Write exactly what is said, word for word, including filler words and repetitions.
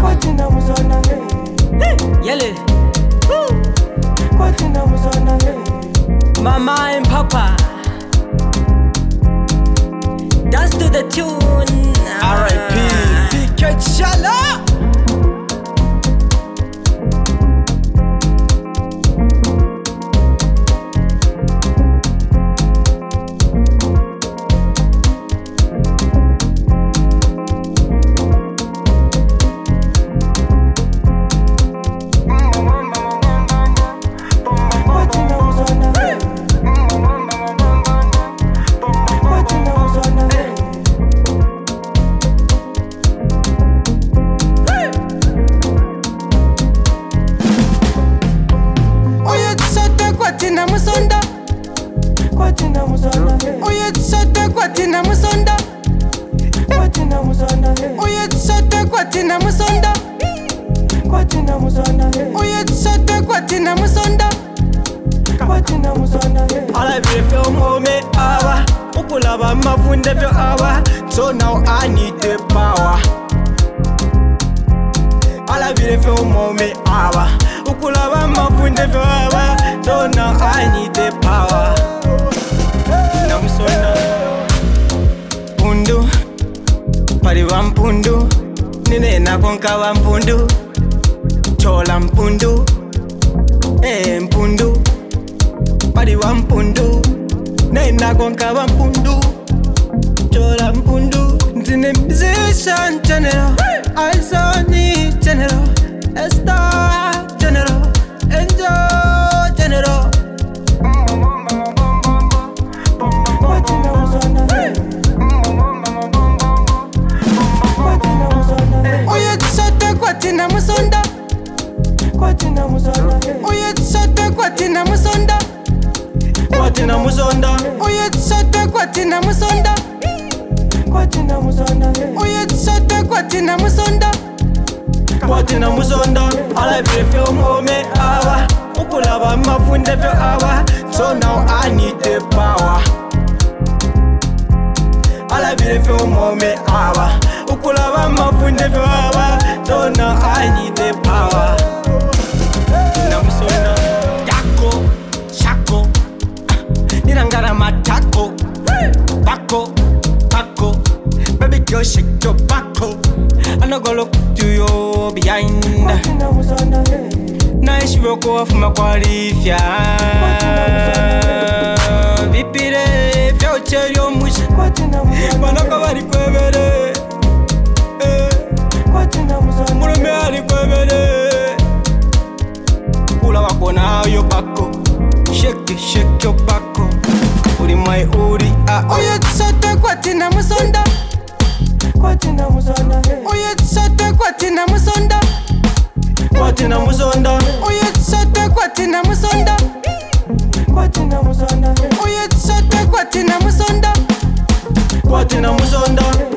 Kwatina musona hey. Yele. Kwatina musona hey. Mama and Papa. Dance to the tune. R I P P K Chala. Kwatina musonda, kwatina musonda, oye tsote kwatina musonda, kwatina musonda, oye tsote kwatina musonda, kwatina musonda, oye tsote kwatina musonda, kwatina musonda. Ala vile mome awa, ukulaba mafunde vyo awa. So now I need the power. Ala vile mome awa, ukulaba mafunde vyo awa. So now I need the power. Namusona pundu, pariwa mpundu, nine na konka wa mpundu, chola mpundu, eh mpundu, pariwa mpundu, nine na konka wa mpundu, chola mpundu. Nzine musician general, I saw ni general, a star general, enjoy general. Kwatina musonda hey. Kwatina musonda hey. Oye tsote kwatina musonda, kwatina musonda hey. Oye tsote kwatina musonda, Kwatina musonda, oye tsote kwatina musonda, kwatina musonda hey. Oye tsote kwatina musonda, kwatina musonda. Ala vile mome awa, ukulaba mafunde vyo awa. So now I need the power. Ala vile mome awa, ukulaba mafunde vyo awa. So now I need the power. Namusona yako, shako, nirangara matako, bako, bako. Baby girl shake your bako. I no go look to you behind. kwatina musonda hey. Nice work off my qualify. Vipire, future yo mushi. Kwatina musonda Manaka bari kwebere. kwatina musonda Murume ali kwebere. Kula wako na yo bako. Shake it, shake your bako. Uri mai uri ah. oye tsote kwatina musonda, kwatina musonda hey. Oye tsote kwatina musonda, Kwatina musonda, oye tsote kwatina musonda, kwatina musonda hey. Oye tsote kwatina musonda, kwatina musonda.